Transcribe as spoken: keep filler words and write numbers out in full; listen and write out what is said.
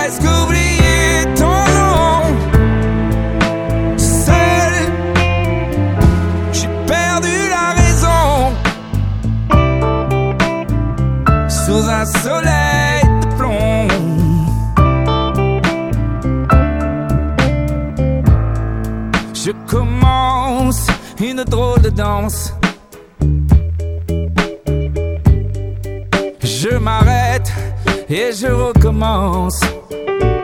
presque oublié ton nom. Seul, j'ai perdu la raison. Sous un soleil de plomb. Je commence une drôle de danse. Je m'arrête et je recommence.